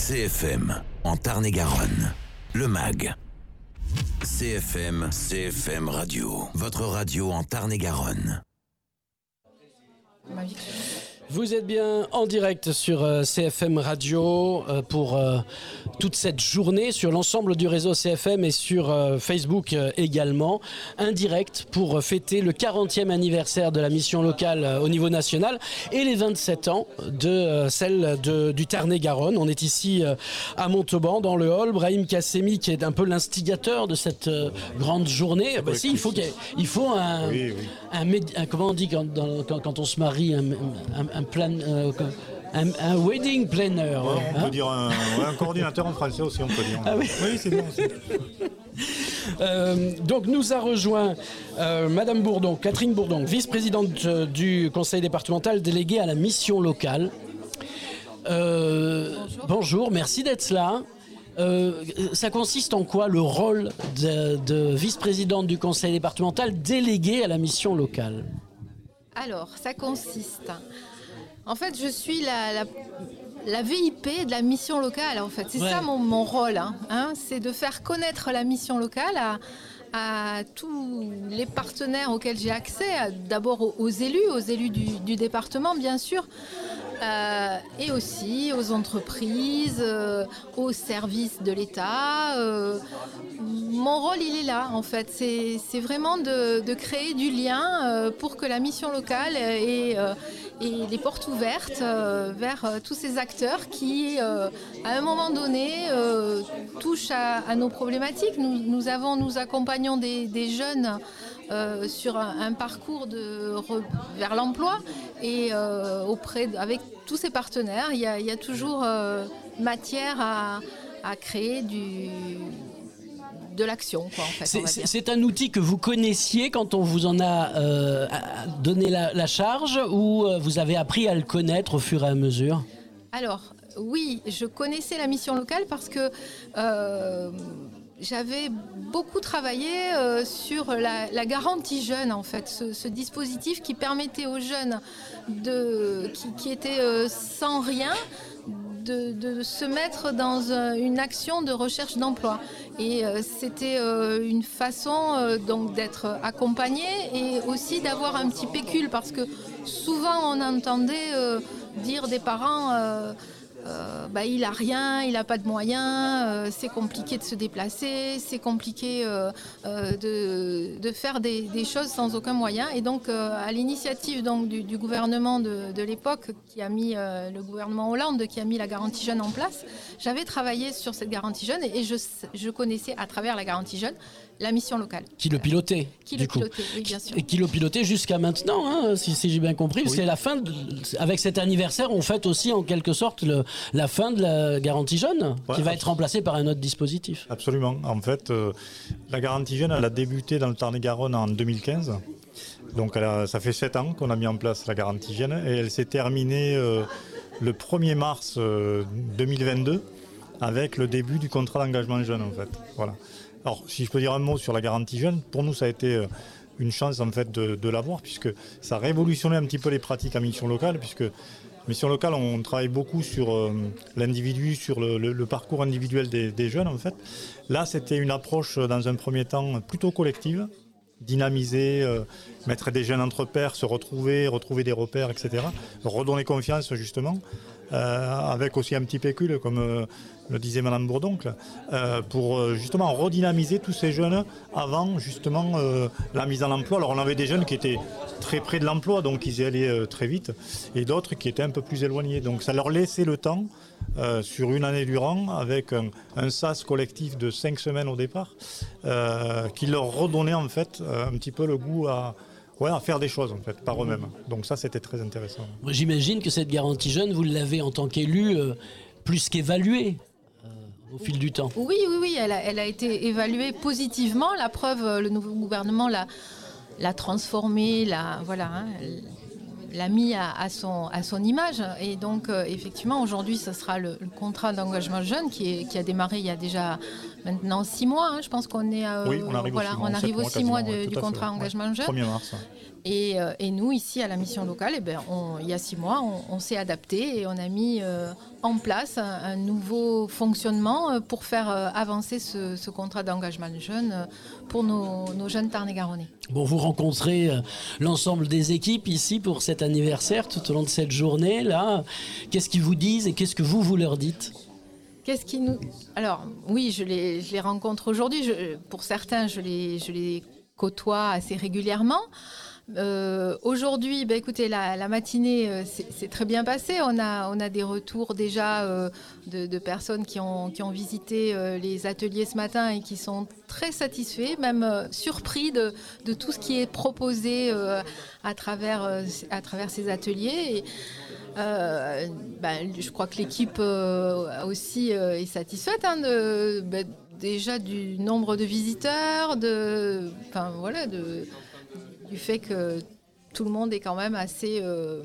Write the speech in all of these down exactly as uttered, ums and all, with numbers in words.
C F M, en Tarn-et-Garonne. Le M A G. C F M, C F M Radio. Votre radio en Tarn-et-Garonne. Vous êtes bien en direct sur euh, C F M Radio euh, pour euh, toute cette journée sur l'ensemble du réseau C F M et sur euh, Facebook euh, également. Un direct pour euh, fêter le quarantième anniversaire de la mission locale euh, au niveau national et les vingt-sept ans de euh, celle de, du Tarn-et-Garonne. On est ici euh, à Montauban dans le hall. Brahim Kassemi qui est un peu l'instigateur de cette euh, grande journée. Bah, si, il faut, qu'il il faut un, oui, oui. Un, un, un comment on dit quand, dans, quand, quand on se marie, un, un, un Plan, euh, un, un wedding planner. Ouais, on hein peut dire un, ouais, un coordinateur en français aussi, on peut dire. Ah oui, oui c'est bien aussi. Euh, donc nous a rejoint euh, Madame Bourdon, Catherine Bourdon, vice-présidente du conseil départemental déléguée à la mission locale. Euh, bonjour. bonjour, merci d'être là. Euh, ça consiste en quoi le rôle de, de vice-présidente du conseil départemental déléguée à la mission locale? Alors, ça consiste... En fait, je suis la, la, la V I P de la mission locale, en fait. C'est ouais. ça mon, mon rôle, hein, hein, c'est de faire connaître la mission locale à, à tous les partenaires auxquels j'ai accès, à, d'abord aux, aux élus, aux élus du, du département, bien sûr, euh, et aussi aux entreprises, euh, aux services de l'État. Euh, mon rôle, il est là, en fait. C'est, c'est vraiment de, de créer du lien euh, pour que la mission locale ait... Euh, et les portes ouvertes euh, vers euh, tous ces acteurs qui, euh, à un moment donné, euh, touchent à, à nos problématiques. Nous, nous, avons, nous accompagnons des, des jeunes euh, sur un, un parcours de, re, vers l'emploi et euh, auprès, avec tous ces partenaires, il y a, il y a toujours euh, matière à, à créer du... de l'action, quoi, en fait. C'est, c'est, c'est un outil que vous connaissiez quand on vous en a euh, donné la, la charge ou euh, vous avez appris à le connaître au fur et à mesure? Alors, oui, je connaissais la mission locale parce que euh, j'avais beaucoup travaillé euh, sur la, la garantie jeune, en fait, ce, ce dispositif qui permettait aux jeunes de, qui, qui étaient euh, sans rien De, de se mettre dans euh, une action de recherche d'emploi. Et euh, c'était euh, une façon euh, donc d'être accompagné et aussi d'avoir un petit pécule parce que souvent on entendait euh, dire des parents euh, euh, bah, il a rien, il n'a pas de moyens, euh, c'est compliqué de se déplacer, c'est compliqué euh, euh, de, de faire des, des choses sans aucun moyen. Et donc euh, à l'initiative donc, du, du gouvernement de, de l'époque, qui a mis euh, le gouvernement Hollande, qui a mis la garantie jeune en place, j'avais travaillé sur cette garantie jeune et je, je connaissais à travers la garantie jeune la mission locale. Qui le pilotait Qui le pilotait, oui, bien sûr. Et qui le pilotait jusqu'à maintenant, hein, si, si j'ai bien compris. Oui. C'est la fin, de, avec cet anniversaire, on fête aussi en quelque sorte le, la fin de la garantie jeune, ouais, qui va être remplacée par un autre dispositif. Absolument. En fait, euh, la garantie jeune, elle a débuté dans le Tarn-et-Garonne en deux mille quinze. Donc elle a, ça fait sept ans qu'on a mis en place la garantie jeune et elle s'est terminée euh, le premier mars euh, deux mille vingt-deux avec le début du contrat d'engagement jeune, en fait. Voilà. Alors, si je peux dire un mot sur la garantie jeune, pour nous, ça a été une chance en fait de, de l'avoir, puisque ça a révolutionné un petit peu les pratiques en mission locale, puisque mission locale, on travaille beaucoup sur euh, l'individu, sur le, le, le parcours individuel des, des jeunes, en fait. Là, c'était une approche, dans un premier temps, plutôt collective, dynamiser, euh, mettre des jeunes entre pairs, se retrouver, retrouver des repères, et cetera. Redonner confiance, justement, euh, avec aussi un petit pécule, comme euh, le disait Madame Bourdon, euh, pour euh, justement redynamiser tous ces jeunes avant, justement, euh, la mise en emploi. Alors, on avait des jeunes qui étaient très près de l'emploi, donc ils y allaient euh, très vite, et d'autres qui étaient un peu plus éloignés. Donc, ça leur laissait le temps, euh, sur une année durant, avec un, un S A S collectif de cinq semaines au départ, euh, qui leur redonnait, en fait, un petit peu le goût à... Ouais, à faire des choses en fait, par eux-mêmes. Donc ça, c'était très intéressant. J'imagine que cette garantie jeune, vous l'avez en tant qu'élu euh, plus qu'évaluée euh, au fil du temps. Oui, oui, oui, elle a, elle a été évaluée positivement. La preuve, le nouveau gouvernement l'a, l'a transformée, l'a, voilà, hein, l'a mis à, à, son, à son image. Et donc, euh, effectivement, aujourd'hui, ce sera le, le contrat d'engagement jeune qui, est, qui a démarré il y a déjà maintenant six mois. Hein, je pense qu'on est, euh, oui, on arrive, voilà, au, on arrive aux six mois, de, ouais, du contrat d'engagement ouais, jeune. premier mars. Ouais. Et, euh, et nous, ici, à la mission locale, eh ben, on, il y a six mois, on, on s'est adapté et on a mis euh, en place un, un nouveau fonctionnement pour faire euh, avancer ce, ce contrat d'engagement de jeunes pour nos, nos jeunes Tarn-et-Garonnais. Bon, vous rencontrez euh, l'ensemble des équipes ici pour cet anniversaire, tout au long de cette journée-là. Qu'est-ce qu'ils vous disent et qu'est-ce que vous, vous leur dites ? Qu'est-ce qui nous... Alors, oui, je les, je les rencontre aujourd'hui. Je, pour certains, je les, je les côtoie assez régulièrement. Euh, aujourd'hui, bah, écoutez, la, la matinée euh, c'est, c'est très bien passé. On a, on a des retours déjà euh, de, de personnes qui ont, qui ont visité euh, les ateliers ce matin et qui sont très satisfaits, même euh, surpris de, de tout ce qui est proposé euh, à travers, euh, à travers ces ateliers. Et, euh, bah, je crois que l'équipe euh, aussi euh, est satisfaite hein, de, bah, déjà du nombre de visiteurs, de, enfin, voilà, de... du fait que tout le monde est quand même assez euh,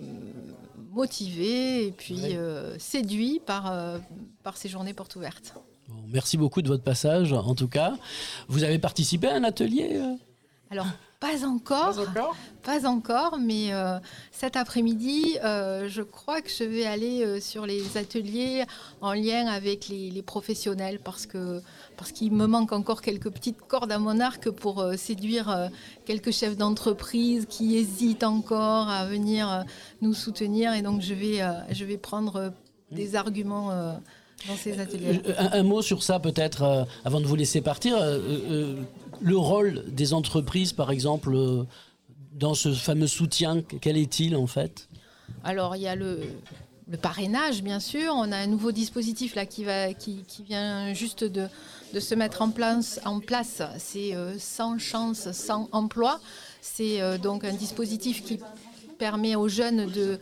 motivé et puis euh, séduit par, euh, par ces journées portes ouvertes. Bon, merci beaucoup de votre passage, en tout cas. Vous avez participé à un atelier euh Alors, pas encore, pas encore, pas encore mais euh, cet après-midi, euh, je crois que je vais aller euh, sur les ateliers en lien avec les, les professionnels parce que parce qu'il me manque encore quelques petites cordes à mon arc pour euh, séduire euh, quelques chefs d'entreprise qui hésitent encore à venir euh, nous soutenir. Et donc, je vais, euh, je vais prendre euh, des arguments euh, dans ces ateliers. Un, un mot sur ça, peut-être, euh, avant de vous laisser partir. Euh, euh, le rôle des entreprises, par exemple, euh, dans ce fameux soutien, quel est-il, en fait ? Alors, il y a le... Le parrainage, bien sûr. On a un nouveau dispositif là, qui, va, qui, qui vient juste de, de se mettre en place. En place. C'est euh, sans chance, sans emploi. C'est euh, donc un dispositif qui permet aux jeunes de,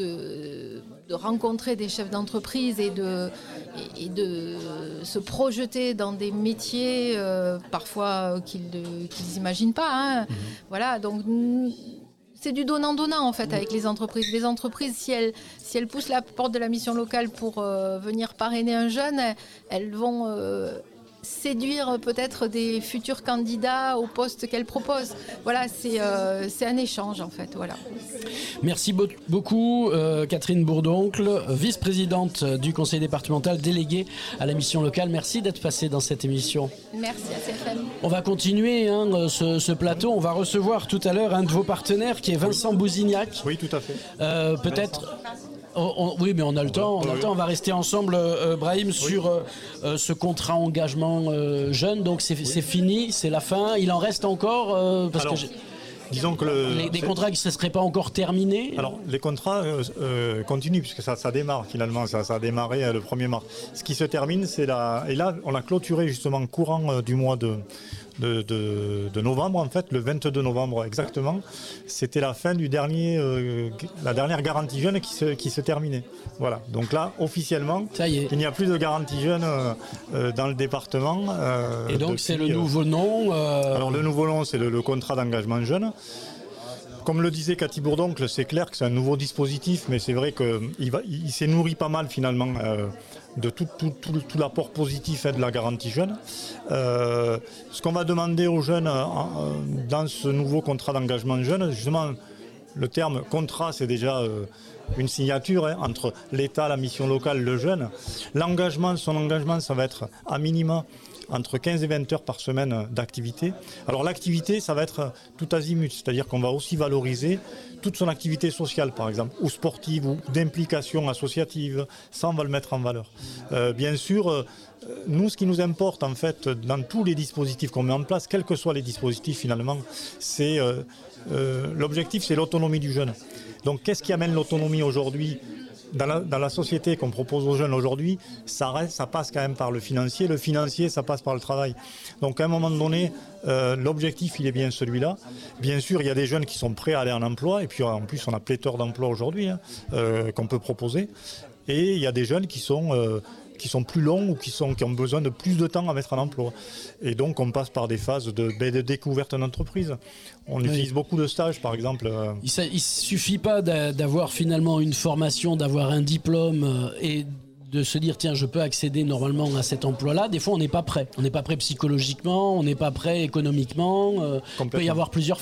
de, de rencontrer des chefs d'entreprise et de, et, et de se projeter dans des métiers euh, parfois qu'ils n'imaginent pas. Hein. Mmh. Voilà, donc... C'est du donnant-donnant en fait avec les entreprises. Les entreprises, si elles, si elles poussent la porte de la mission locale pour euh, venir parrainer un jeune, elles, elles vont euh, séduire peut-être des futurs candidats au poste qu'elles proposent. Voilà, c'est, euh, c'est un échange en fait. Voilà. Merci beaucoup euh, Catherine Bourdoncle, vice-présidente du conseil départemental, déléguée à la mission locale. Merci d'être passée dans cette émission. Merci à C F M. On va continuer hein, ce, ce plateau. On va recevoir tout à l'heure un de vos partenaires qui est Vincent Bousignac. Oui, tout à fait. Euh, peut-être... On, on, oui, mais on a le temps. On a le temps. On va rester ensemble, euh, Brahim, oui. sur euh, ce contrat engagement euh, jeune. Donc c'est, oui. c'est fini, c'est la fin. Il en reste encore euh, parce Alors, que disons que le, les, les contrats qui ne se seraient pas encore terminés. Alors les contrats euh, euh, continuent puisque ça, ça démarre finalement. Ça, ça a démarré euh, le premier mars. Ce qui se termine, c'est la. Et là, on a clôturé justement courant euh, du mois de. De, de, de novembre en fait, le vingt-deux novembre exactement, c'était la fin du dernier, euh, la dernière garantie jeune qui se, qui se terminait. Voilà, donc là officiellement, ça y est. Il n'y a plus de garantie jeune euh, dans le département. Euh, Et donc depuis, c'est le nouveau nom euh... Alors le nouveau nom c'est le, le contrat d'engagement jeune. Comme le disait Cathy Bourdoncle, c'est clair que c'est un nouveau dispositif, mais c'est vrai qu'il va, il s'est nourri pas mal finalement euh, de tout, tout, tout, tout l'apport positif hein, de la garantie jeune. Euh, ce qu'on va demander aux jeunes euh, dans ce nouveau contrat d'engagement jeune, justement, le terme contrat, c'est déjà euh, une signature hein, entre l'État, la mission locale, le jeune. L'engagement, son engagement, ça va être à minima entre quinze et vingt heures par semaine d'activité. Alors l'activité, ça va être tout azimut, c'est-à-dire qu'on va aussi valoriser toute son activité sociale, par exemple, ou sportive, ou d'implication associative. Ça, on va le mettre en valeur. Euh, bien sûr, euh, nous, ce qui nous importe, en fait, dans tous les dispositifs qu'on met en place, quels que soient les dispositifs, finalement, c'est euh, euh, l'objectif, c'est l'autonomie du jeune. Donc, qu'est-ce qui amène l'autonomie aujourd'hui ? Dans la, dans la société qu'on propose aux jeunes aujourd'hui, ça, reste, ça passe quand même par le financier. Le financier, ça passe par le travail. Donc à un moment donné, euh, l'objectif, il est bien celui-là. Bien sûr, il y a des jeunes qui sont prêts à aller en emploi. Et puis en plus, on a pléthore d'emplois aujourd'hui hein, euh, qu'on peut proposer. Et il y a des jeunes qui sont... Euh, qui sont plus longs ou qui, sont, qui ont besoin de plus de temps à mettre en emploi. Et donc, on passe par des phases de, de découverte d'entreprise. On oui. utilise beaucoup de stages, par exemple. Il ne suffit pas d'avoir finalement une formation, d'avoir un diplôme et de se dire, tiens, je peux accéder normalement à cet emploi-là. Des fois, on n'est pas prêt. On n'est pas prêt psychologiquement, on n'est pas prêt économiquement. Euh, il peut y avoir plusieurs freins.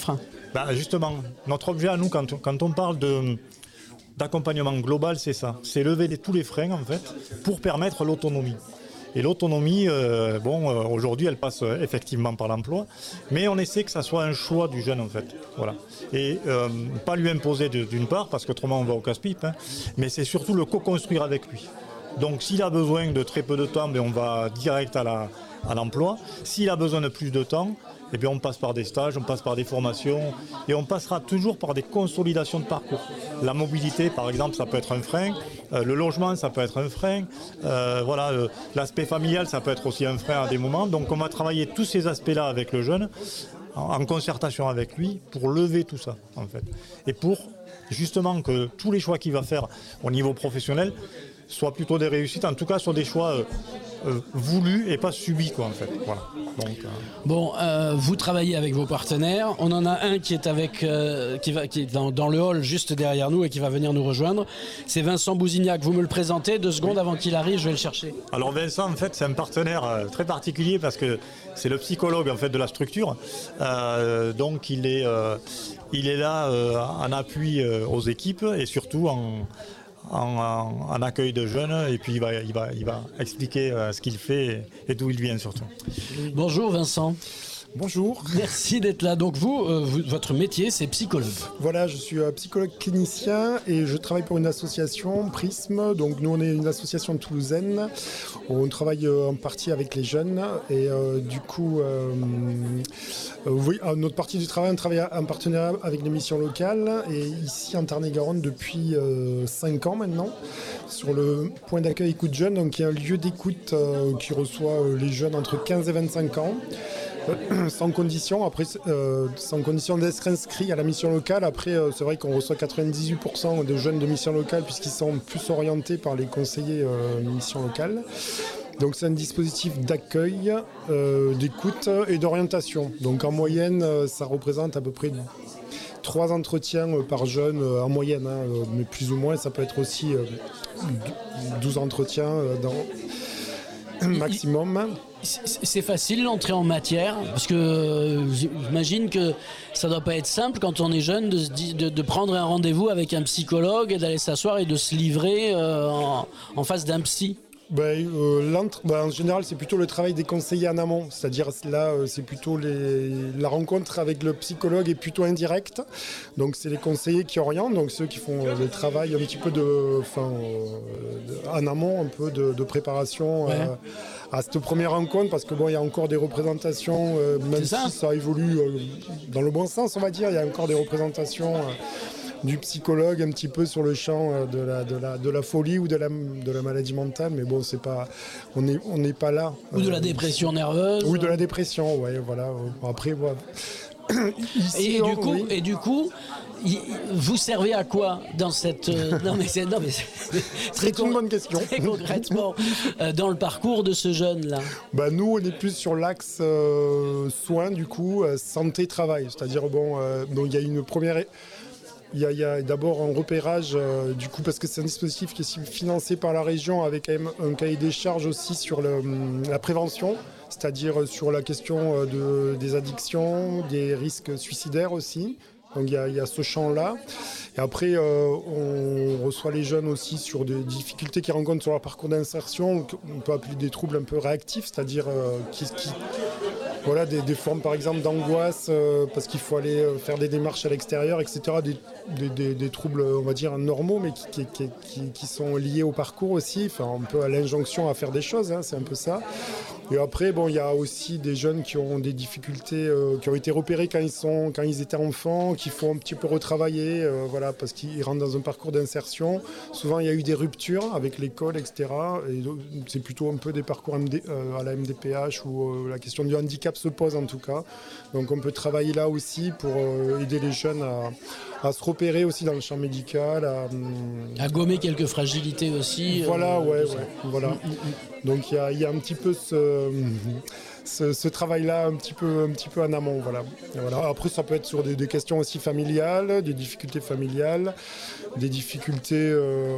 Ben justement, notre objet à nous, quand, quand on parle de, d'accompagnement global, c'est ça. C'est lever les, tous les freins, en fait, pour permettre l'autonomie. Et l'autonomie, euh, bon, euh, aujourd'hui, elle passe euh, effectivement par l'emploi, mais on essaie que ça soit un choix du jeune, en fait. Voilà. Et euh, pas lui imposer de, d'une part, parce qu'autrement on va au casse-pipe, hein, mais c'est surtout le co-construire avec lui. Donc s'il a besoin de très peu de temps, ben, on va direct à, la, à l'emploi. S'il a besoin de plus de temps, eh bien, on passe par des stages, on passe par des formations et on passera toujours par des consolidations de parcours. La mobilité, par exemple, ça peut être un frein. Euh, le logement, ça peut être un frein. Euh, voilà, euh, l'aspect familial, ça peut être aussi un frein à des moments. Donc on va travailler tous ces aspects-là avec le jeune, en, en concertation avec lui, pour lever tout ça, en fait. Et pour justement que tous les choix qu'il va faire au niveau professionnel soient plutôt des réussites, en tout cas sur des choix euh, euh, voulus et pas subis, quoi, en fait. Voilà. Donc, euh... Bon, euh, vous travaillez avec vos partenaires. On en a un qui est avec, euh, qui va, qui est dans, dans le hall juste derrière nous et qui va venir nous rejoindre. C'est Vincent Bousignac. Vous me le présentez deux secondes avant qu'il arrive. Je vais le chercher. Alors Vincent, en fait, c'est un partenaire euh, très particulier parce que c'est le psychologue en fait de la structure. Euh, donc il est, euh, il est là euh, en appui euh, aux équipes et surtout en En, en accueil de jeunes et puis il va, il va, il va expliquer euh, ce qu'il fait et, et d'où il vient surtout. Bonjour Vincent. Bonjour. Merci d'être là. Donc vous, euh, vous votre métier, c'est psychologue. Voilà, je suis euh, psychologue clinicien et je travaille pour une association, Prisme. Donc nous, on est une association toulousaine. On travaille euh, en partie avec les jeunes et euh, du coup, euh, euh, oui, à notre partie du travail, on travaille en partenariat avec les missions locales et ici en Tarn-et-Garonne depuis euh, cinq ans maintenant, sur le point d'accueil Écoute Jeunes, donc qui est un lieu d'écoute euh, qui reçoit euh, les jeunes entre quinze et vingt-cinq ans. Sans condition, après, euh, sans condition d'être inscrit à la mission locale. Après, euh, c'est vrai qu'on reçoit quatre-vingt-dix-huit pour cent de jeunes de mission locale puisqu'ils sont plus orientés par les conseillers euh, de mission locale. Donc c'est un dispositif d'accueil, euh, d'écoute et d'orientation. Donc en moyenne, euh, ça représente à peu près trois entretiens euh, par jeune euh, en moyenne, hein, euh, mais plus ou moins. Ça peut être aussi euh, douze entretiens euh, dans maximum. C'est facile l'entrée en matière parce que j'imagine que ça doit pas être simple quand on est jeune de, se, de, de prendre un rendez-vous avec un psychologue et d'aller s'asseoir et de se livrer euh, en, en face d'un psy. Ben, euh, ben, en général, c'est plutôt le travail des conseillers en amont. C'est-à-dire là, euh, c'est plutôt les, la rencontre avec le psychologue est plutôt indirecte. Donc, c'est les conseillers qui orientent, donc ceux qui font euh, le travail un petit peu de, enfin, euh, de, en amont, un peu de, de préparation ouais. euh, à cette première rencontre, parce que bon, il y a encore des représentations, euh, même ça. si ça évolue euh, dans le bon sens, on va dire, il y a encore des représentations. Euh, du psychologue un petit peu sur le champ de la, de la, de la folie ou de la, de la maladie mentale, mais bon, c'est pas, on n'est on n'est pas là. Ou de la dépression nerveuse. Ou de la dépression, ouais, voilà. Après, voilà. Ici, et, on, du coup, oui. et du coup, vous servez à quoi dans cette... Euh, non mais c'est, non, mais c'est, c'est con, une bonne question. Très concrètement, euh, dans le parcours de ce jeune-là. Bah, nous, on est plus sur l'axe euh, soins, du coup, euh, santé-travail. C'est-à-dire, bon, euh, bon, il y a une première... Il y, a, il y a d'abord un repérage, euh, du coup, parce que c'est un dispositif qui est financé par la région avec un cahier des charges aussi sur le, la prévention, c'est-à-dire sur la question de, des addictions, des risques suicidaires aussi. Donc il y a, il y a ce champ-là. Et après, euh, on reçoit les jeunes aussi sur des difficultés qu'ils rencontrent sur leur parcours d'insertion, on peut appeler des troubles un peu réactifs, c'est-à-dire euh, qui, qui, voilà, des, des formes par exemple d'angoisse euh, parce qu'il faut aller faire des démarches à l'extérieur, et cetera. Des, des, des, des troubles, on va dire, normaux, mais qui, qui, qui, qui sont liés au parcours aussi, enfin, un peu à l'injonction à faire des choses, hein, c'est un peu ça. Et après, bon, il y a aussi des jeunes qui ont des difficultés, euh, qui ont été repérés quand ils, sont, quand ils étaient enfants, qu'il faut un petit peu retravailler, euh, voilà, parce qu'ils rentrent dans un parcours d'insertion. Souvent, il y a eu des ruptures avec l'école, et cetera. Et c'est plutôt un peu des parcours M D, euh, à la M D P H où euh, la question du handicap se pose en tout cas. Donc, on peut travailler là aussi pour euh, aider les jeunes à, à se repérer aussi dans le champ médical. À, à gommer quelques fragilités aussi. Voilà, euh, ouais, ouais, voilà. Mm, mm, mm. Donc, il y a, y a un petit peu ce... Ce, ce travail-là un petit peu, un petit peu en amont, voilà. voilà. Après, ça peut être sur des, des questions aussi familiales, des difficultés familiales, des difficultés euh,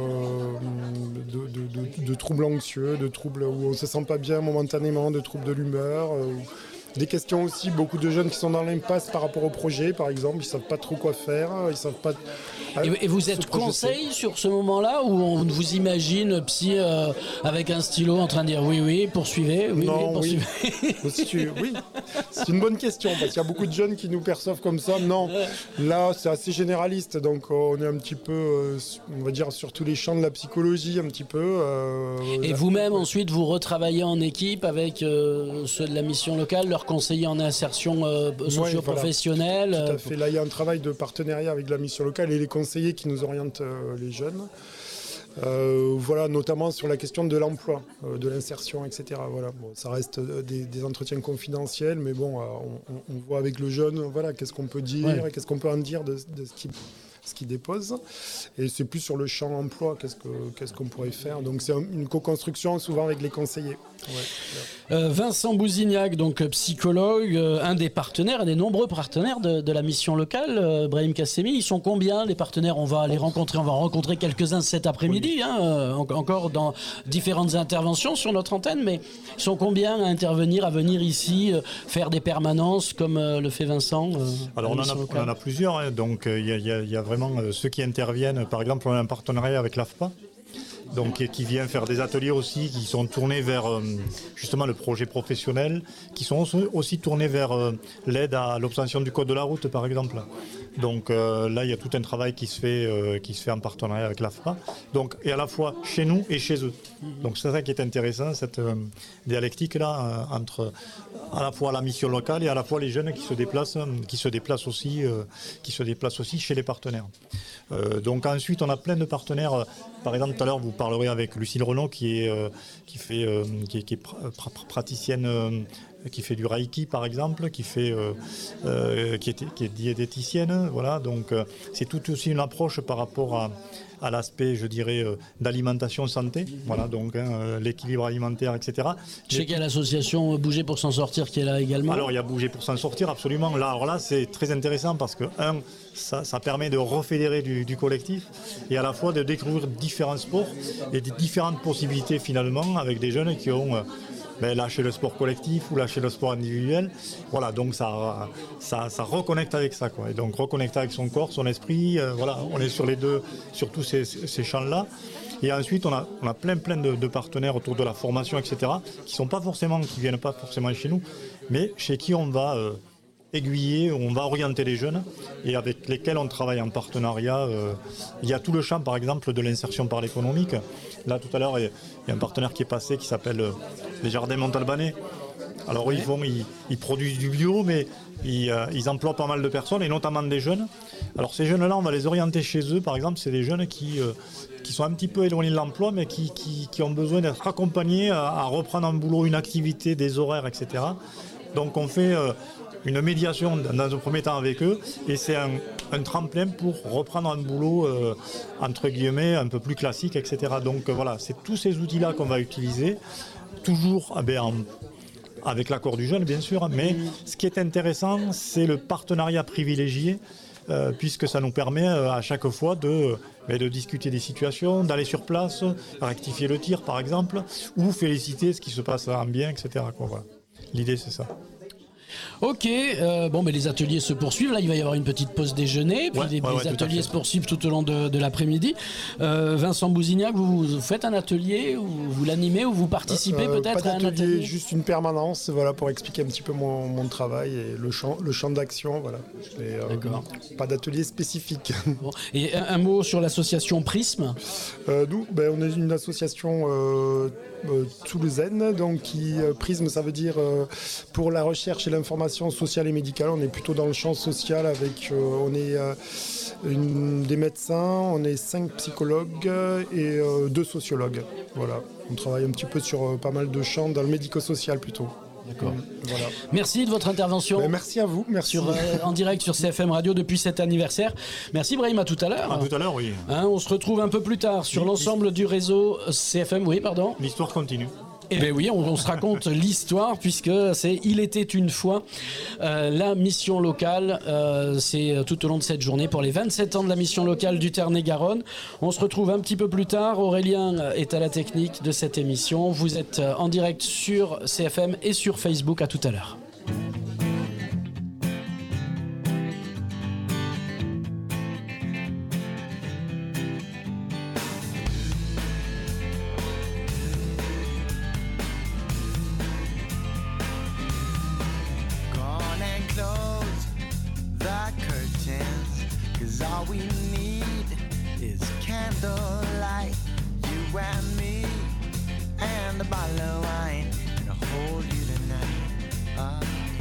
de, de, de, de troubles anxieux, de troubles où on ne se sent pas bien momentanément, de troubles de l'humeur, euh, des questions aussi, beaucoup de jeunes qui sont dans l'impasse par rapport au projet, par exemple, ils ne savent pas trop quoi faire, ils savent pas... Et, et vous êtes conseil sur ce moment-là, où on vous imagine psy euh, avec un stylo en train de dire oui, oui, poursuivez, oui, non, oui, poursuivez. Oui. tu, oui, c'est une bonne question, parce qu'il y a beaucoup de jeunes qui nous perçoivent comme ça. Non, là, c'est assez généraliste, donc on est un petit peu, euh, on va dire, sur tous les champs de la psychologie, un petit peu. Euh, et là, vous-même, ouais. ensuite, vous retravaillez en équipe avec euh, ceux de la mission locale, leurs conseillers en insertion euh, socio-professionnelle. Ouais, voilà. Tout à fait. Là, il y a un travail de partenariat avec la mission locale et les conseillers qui nous orientent euh, les jeunes. Euh, voilà, notamment sur la question de l'emploi, euh, de l'insertion, et cetera. Voilà, bon, ça reste euh, des, des entretiens confidentiels, mais bon, euh, on, on voit avec le jeune, voilà, qu'est-ce qu'on peut dire, ouais. Qu'est-ce qu'on peut en dire de, de ce qui ce qui dépose. Et c'est plus sur le champ emploi, qu'est-ce, que, qu'est-ce qu'on pourrait faire. Donc c'est une co-construction souvent avec les conseillers. Ouais. Euh, Vincent Bousignac, donc psychologue, euh, un des partenaires, un des nombreux partenaires de, de la mission locale, euh, Brahim Kassemi. Ils sont combien les partenaires? On va les rencontrer, on va en rencontrer quelques-uns cet après-midi, oui. hein, euh, en, encore dans différentes interventions sur notre antenne, mais ils sont combien à intervenir, à venir ici, euh, faire des permanences comme euh, le fait Vincent euh, Alors on en, a, on en a plusieurs, hein, donc il euh, y, y, y a vraiment euh, ceux qui interviennent. Par exemple, on a un partenariat avec l'A F P A. Donc, qui vient faire des ateliers aussi qui sont tournés vers euh, justement le projet professionnel, qui sont aussi tournés vers euh, l'aide à l'obtention du code de la route, par exemple. Donc euh, là, il y a tout un travail qui se fait, euh, qui se fait en partenariat avec l'A F P A. Donc, et à la fois chez nous et chez eux. Donc c'est ça qui est intéressant, cette euh, dialectique-là euh, entre à la fois la mission locale et à la fois les jeunes qui se déplacent, qui se déplacent aussi, euh, qui se déplacent aussi chez les partenaires. Euh, donc ensuite, on a plein de partenaires. Par exemple, tout à l'heure, vous parlerez avec Lucille Renaud, qui est, euh, qui fait, euh, qui est, qui est pr- pr- praticienne, euh, qui fait du Reiki, par exemple, qui fait, euh, euh, qui est, qui est diététicienne. Voilà. Donc, euh, c'est tout aussi une approche par rapport à, à l'aspect, je dirais, euh, d'alimentation santé. Voilà. Donc, hein, euh, l'équilibre alimentaire, et cetera. Je sais qu'il y a l'association Bouger pour s'en sortir qui est là également. Alors, il y a Bouger pour s'en sortir, absolument. Là, alors là, c'est très intéressant parce que un, Ça, ça permet de refédérer du, du collectif et à la fois de découvrir différents sports et des différentes possibilités finalement avec des jeunes qui ont euh, ben, lâché le sport collectif ou lâché le sport individuel. Voilà, donc ça, ça, ça reconnecte avec ça, quoi. Et donc reconnecter avec son corps, son esprit. Euh, voilà, on est sur les deux, sur tous ces, ces champs-là. Et ensuite, on a, on a plein, plein de, de partenaires autour de la formation, et cetera, qui sont pas forcément, qui viennent pas forcément chez nous, mais chez qui on va euh, aiguiller, on va orienter les jeunes et avec lesquels on travaille en partenariat. Euh, il y a tout le champ, par exemple, de l'insertion par l'économique. Là, tout à l'heure, il y a un partenaire qui est passé qui s'appelle euh, les Jardins Montalbanais. Alors, ils, font, ils, ils produisent du bio, mais ils, euh, ils emploient pas mal de personnes, et notamment des jeunes. Alors, ces jeunes-là, on va les orienter chez eux. Par exemple, c'est des jeunes qui, euh, qui sont un petit peu éloignés de l'emploi, mais qui, qui, qui ont besoin d'être accompagnés à, à reprendre un boulot, une activité, des horaires, et cetera. Donc, on fait... Euh, une médiation dans un premier temps avec eux et c'est un, un tremplin pour reprendre un boulot euh, entre guillemets un peu plus classique, et cetera. Donc euh, voilà, c'est tous ces outils-là qu'on va utiliser, toujours eh bien, en, avec l'accord du jeune bien sûr, mais ce qui est intéressant, c'est le partenariat privilégié euh, puisque ça nous permet euh, à chaque fois de, euh, de discuter des situations, d'aller sur place, rectifier le tir par exemple, ou féliciter ce qui se passe en bien, et cetera quoi, voilà. L'idée c'est ça. Ok, euh, bon, mais les ateliers se poursuivent. Là, il va y avoir une petite pause déjeuner, puis ouais, des, ouais, des ouais, ateliers se poursuivent tout au long de, de l'après-midi. Euh, Vincent Bousignac, vous, vous faites un atelier, ou vous l'animez, ou vous participez euh, peut-être à un atelier? Juste une permanence, voilà, pour expliquer un petit peu mon, mon travail et le champ, le champ d'action, voilà. Et, euh, D'accord. Pas d'atelier spécifique. Bon. Et un, un mot sur l'association Prisme. euh, Nous, ben, on est une association euh, euh, toulousaine, donc qui euh, Prisme, ça veut dire euh, pour la recherche et l'information sociale et médicale. On est plutôt dans le champ social avec, euh, on est euh, une, des médecins, on est cinq psychologues et euh, deux sociologues. Voilà, on travaille un petit peu sur euh, pas mal de champs dans le médico-social plutôt. D'accord. Voilà. Merci de votre intervention. Ben, merci à vous. Merci. Sur, euh, en direct sur C F M Radio depuis cet anniversaire. Merci Brahim, à tout à l'heure. À tout à l'heure, oui. Hein, on se retrouve un peu plus tard sur l'ensemble du réseau C F M. Oui, pardon. L'histoire continue. Eh bien oui, on, on se raconte l'histoire puisque c'est Il était une fois euh, la mission locale. Euh, c'est tout au long de cette journée pour les vingt-sept ans de la mission locale du Tarn-et-Garonne. On se retrouve un petit peu plus tard. Aurélien est à la technique de cette émission. Vous êtes en direct sur C F M et sur Facebook. À tout à l'heure. and a bottle of wine and I'll hold you tonight. Uh,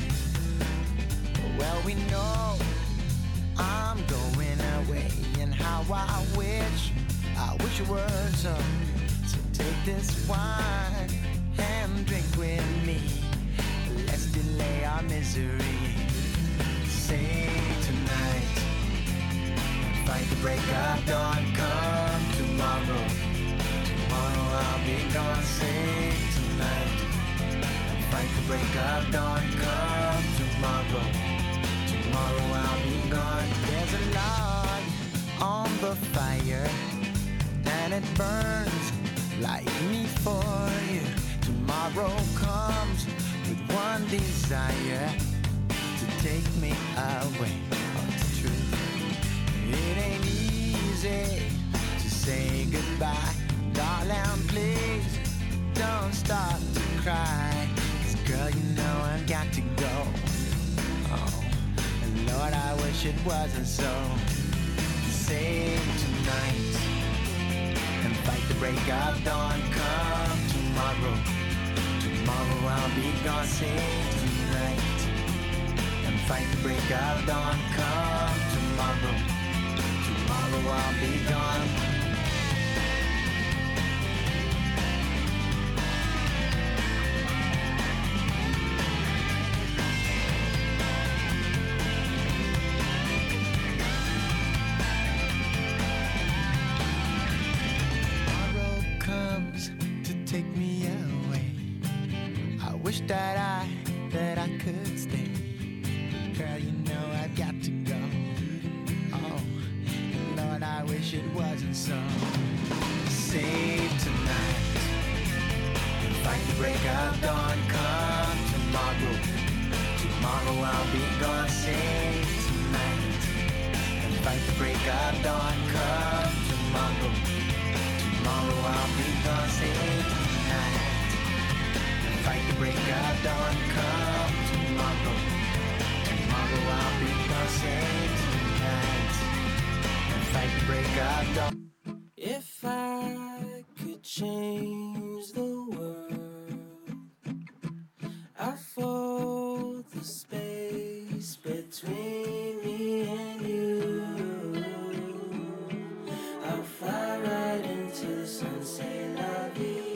well, we know I'm going away, and how I wish, I wish it were so. So take this wine and drink with me. Let's delay our misery. Say tonight, fight the break of dawn. Come tomorrow, tomorrow I'll be gone. Say tonight, fight the break of dawn. Come tomorrow, tomorrow I'll be gone. There's a log on the fire and it burns like me for you. Tomorrow comes with one desire, to take me away. Oh, it's true. It ain't easy to say goodbye. Darling, please don't start to cry. 'Cause girl, you know I've got to go. Oh, and Lord, I wish it wasn't so. Save tonight and fight the break of dawn. Come tomorrow, tomorrow I'll be gone. Save tonight and fight the break of dawn. Come tomorrow, tomorrow I'll be gone. That I, that I could stay. Girl, you know I've got to go. Oh, Lord, I wish it wasn't so. Save tonight and fight the break of dawn. Come tomorrow, tomorrow I'll be gone. Save tonight and fight the break of dawn. Come tomorrow, tomorrow I'll be gone. Save tonight, fight the break of dawn. Come tomorrow, tomorrow I'll be gone. Save tonight and fight the break of dawn. If I could change the world, I'd fold the space between me and you. I'll fly right into the sun, say la vie.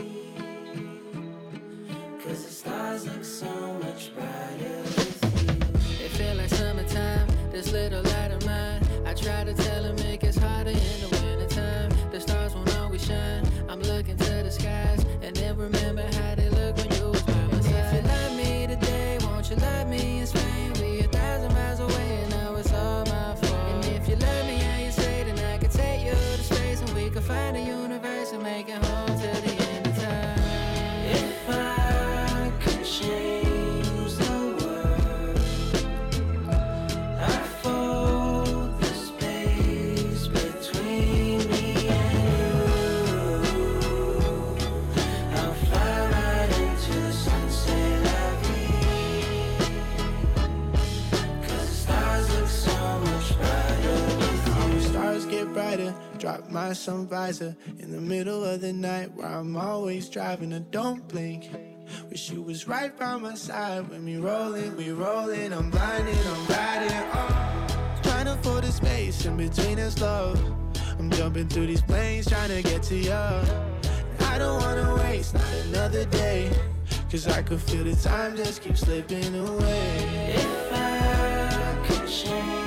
Cause the stars look so much brighter with you. It feel like summertime, this little light of mine. I try to tell him it gets hotter in the wintertime. The stars won't always shine. I'm looking to the skies and then remember how they look when you was by my side. If you love me today, won't you love me in Spain? We a thousand miles away and now it's all my fault. And if you love me how you say, then I could take you to space and we could find the universe and make it home to the end of time. If I change the world, I fold the space between me and you. I'll fly right into the sunset la vie. Cause the stars look so much brighter with you. All the stars get brighter, drop my sun visor in the middle of the night where I'm always driving and don't blink. Wish you was right by my side when we rollin', we rollin'. I'm blinded, I'm riding, oh. Trying to fill the space in between us, love. I'm jumping through these planes, trying to get to you. I don't wanna waste not another day, cause I could feel the time just keep slipping away. If I could change